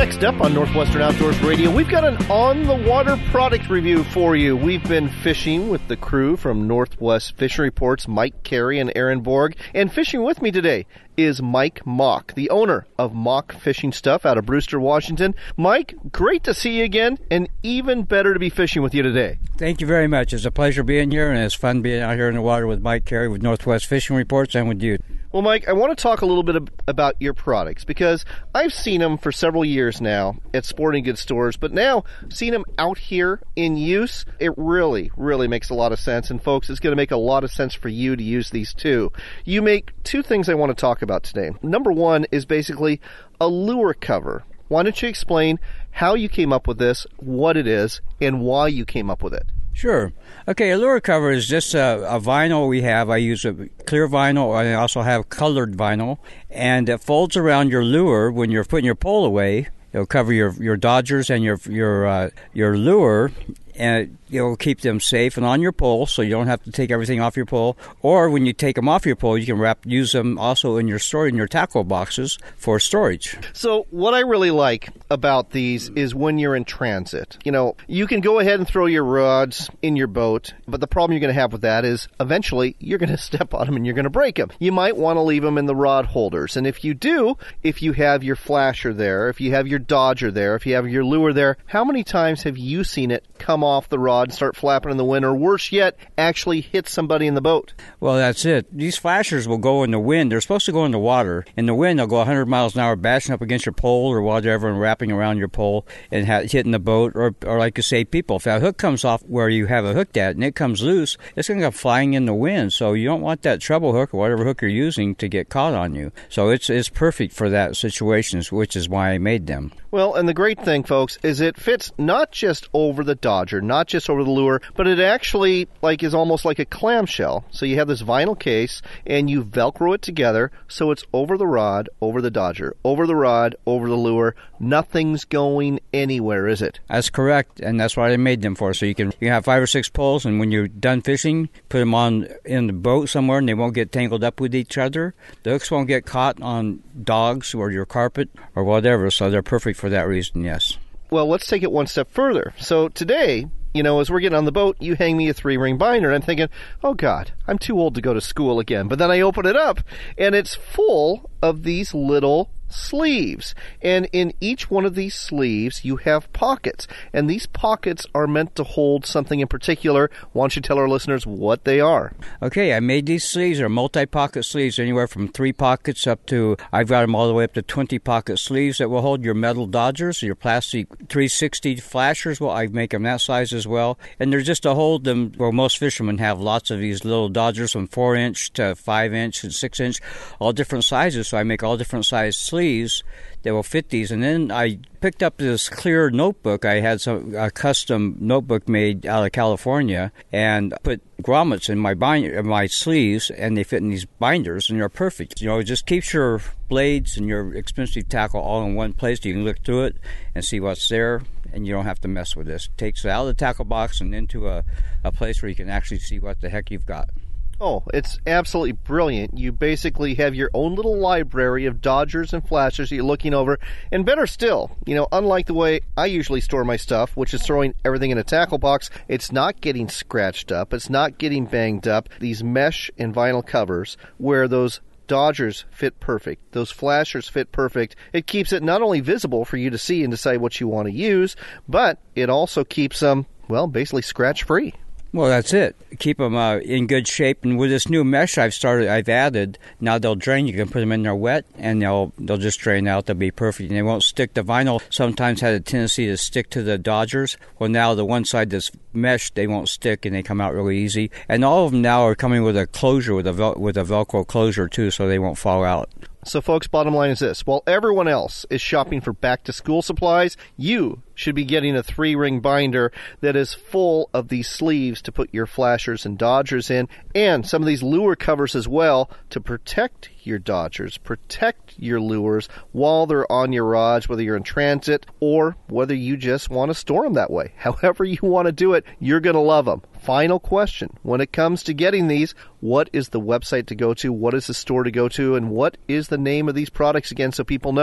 Next up on Northwestern Outdoors Radio, we've got an on-the-water product review for you. We've been fishing with the crew from Northwest Fishing Reports, Mike Carey and Aaron Borg. And fishing with me today is Mike Mock, the owner of Mock Fishing Stuff out of Brewster, Washington. Mike, great to see you again, and even better to be fishing with you today. Thank you very much. It's a pleasure being here, and it's fun being out here in the water with Mike Carey with Northwest Fishing Reports and with you. Well, Mike, I want to talk a little bit about your products because I've seen them for several years now at sporting goods stores, but now seeing them out here in use, it really, really makes a lot of sense. And folks, it's going to make a lot of sense for you to use these too. You make two things I want to talk about today. Number one is basically a lure cover. Why don't you explain how you came up with this, what it is, and why you came up with it? Sure. Okay, a lure cover is just a vinyl we have. I use a clear vinyl, and I also have colored vinyl, and it folds around your lure when you're putting your pole away. It'll cover your dodgers and your lure, and it'll keep them safe and on your pole, so you don't have to take everything off your pole. Or when you take them off your pole, you can use them also in your tackle boxes for storage. So what I really like about these is when you're in transit. You know, you can go ahead and throw your rods in your boat, but the problem you're going to have with that is eventually you're going to step on them and you're going to break them. You might want to leave them in the rod holders. And if you do, if you have your flasher there, if you have your dodger there, if you have your lure there, how many times have you seen it come off the rod and start flapping in the wind, or worse yet, actually hit somebody in the boat? Well, that's it. These flashers will go in the wind. They're supposed to go in the water. In the wind, they'll go 100 miles an hour bashing up against your pole or whatever and wrapping around your pole and hitting the boat, or like you say, people. If that hook comes off where you have it hooked at and it comes loose, it's going to go flying in the wind. So you don't want that treble hook or whatever hook you're using to get caught on you. So it's perfect for that situation, which is why I made them. Well, and the great thing, folks, is it fits not just over the dodger, not just over the lure, but it actually is almost like a clamshell. So you have this vinyl case, and you Velcro it together, so it's over the rod, over the dodger, over the rod, over the lure. Nothing's going anywhere, is it? That's correct, and that's what I made them for. So you can have 5 or 6 poles, and when you're done fishing, put them on in the boat somewhere, and they won't get tangled up with each other. The hooks won't get caught on dogs or your carpet or whatever, so they're perfect for that reason, yes. Well, let's take it one step further. So today, as we're getting on the boat, you hang me a 3-ring binder, and I'm thinking, oh, God, I'm too old to go to school again. But then I open it up, and it's full of these little sleeves, and in each one of these sleeves you have pockets, and these pockets are meant to hold something in particular. Why don't you tell our listeners what they are? Okay, I made these sleeves. They're multi-pocket sleeves, anywhere from 3 pockets up to, I've got them all the way up to 20 pocket sleeves that will hold your metal dodgers, your plastic 360 flashers. Well, I make them that size as well, and they're just to hold them. Well, most fishermen have lots of these little dodgers from 4-inch to 5-inch and 6-inch, all different sizes, so I make all different size sleeves that will fit these. And then I picked up this clear notebook. I had a custom notebook made out of California, and put grommets in my sleeves, and they fit in these binders, and they're perfect. It just keeps your blades and your expensive tackle all in one place. You can look through it and see what's there, and you don't have to mess with this. It takes it out of the tackle box and into a place where you can actually see what the heck you've got. Oh, it's absolutely brilliant. You basically have your own little library of dodgers and flashers that you're looking over. And better still, unlike the way I usually store my stuff, which is throwing everything in a tackle box, it's not getting scratched up. It's not getting banged up. These mesh and vinyl covers where those dodgers fit perfect, those flashers fit perfect. It keeps it not only visible for you to see and decide what you want to use, but it also keeps them, basically scratch-free. Well, that's it. Keep them in good shape. And with this new mesh I've added, now they'll drain. You can put them in there wet, and they'll just drain out. They'll be perfect, and they won't stick. The vinyl sometimes had a tendency to stick to the dodgers. Well, now the one side that's mesh, they won't stick, and they come out really easy. And all of them now are coming with a closure, with a Velcro closure too, so they won't fall out. So, folks, bottom line is this. While everyone else is shopping for back-to-school supplies, you should be getting a 3-ring binder that is full of these sleeves to put your flashers and dodgers in, and some of these lure covers as well to protect your dodgers, protect your lures while they're on your rods, whether you're in transit or whether you just want to store them that way. However you want to do it, you're going to love them. Final question. When it comes to getting these, what is the website to go to? What is the store to go to? And what is the name of these products again so people know?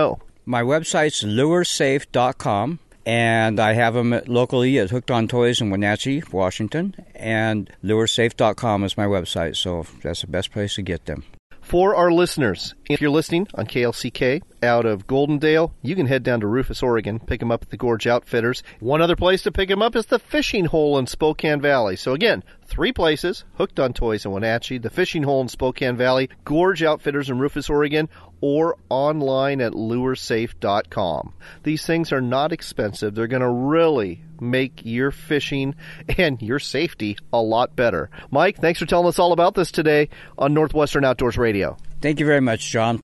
My website's luresafe.com. And I have them locally at Hooked on Toys in Wenatchee, Washington. And luresafe.com is my website, so that's the best place to get them. For our listeners, if you're listening on KLCK out of Goldendale, you can head down to Rufus, Oregon, pick them up at the Gorge Outfitters. One other place to pick them up is the Fishing Hole in Spokane Valley. So again, 3 places, Hooked on Toys in Wenatchee, the Fishing Hole in Spokane Valley, Gorge Outfitters in Rufus, Oregon, or online at luresafe.com. These things are not expensive. They're going to really make your fishing and your safety a lot better. Mike, thanks for telling us all about this today on Northwestern Outdoors Radio. Thank you very much, John.